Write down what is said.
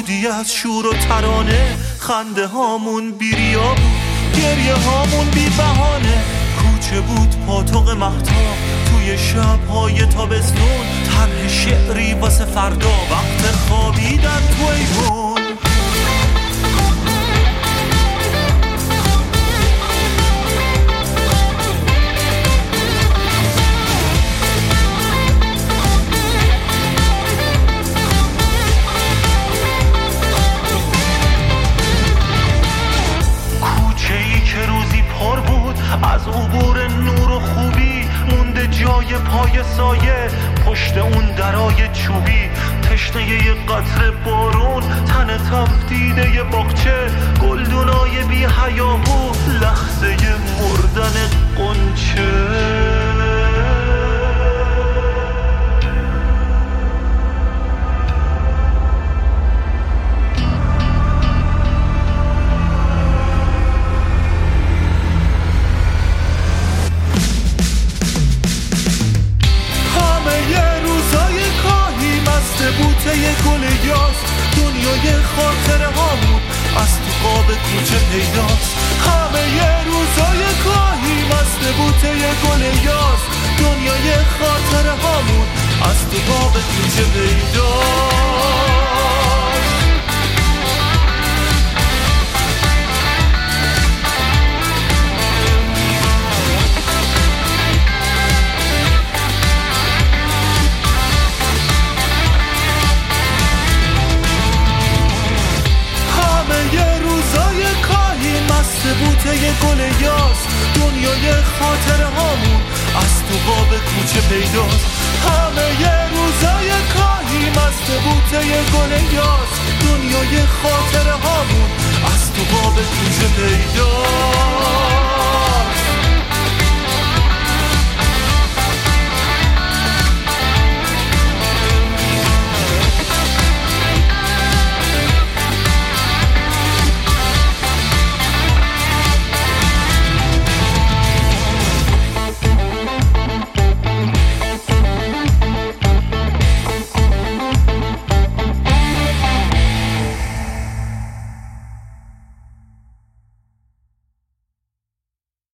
بودی از شور و ترانه، خنده هامون بیریا بود، گریه هامون بی بهانه. کوچه بود پاتوق مهتاب توی شب‌های تابستون، طرح شعری واسه فردا وقت خوابیدن تو ایوون. از عبور نور و خوبی مونده جای پای سایه، پشت اون درای چوبی تشنه یه قطره بارون، تن تفدیده یه باغچه، گلدونای بی حیاهو، لحظه مردن قنچه. بوته یه گل یاس، دنیای خاطره هامون از تو قاب کوچه پیداست. همه یه روزای کاهی مست بوته یه گل یاس، دنیای خاطره هامون از تو قاب کوچه پیداست. بوته یه گل یاس، دنیای خاطره هامون از تو قاب کوچه پیداست. همه یه روزای کاهی مست بوته یه گل یاس، دنیای خاطره هامون از تو قاب کوچه پیداست.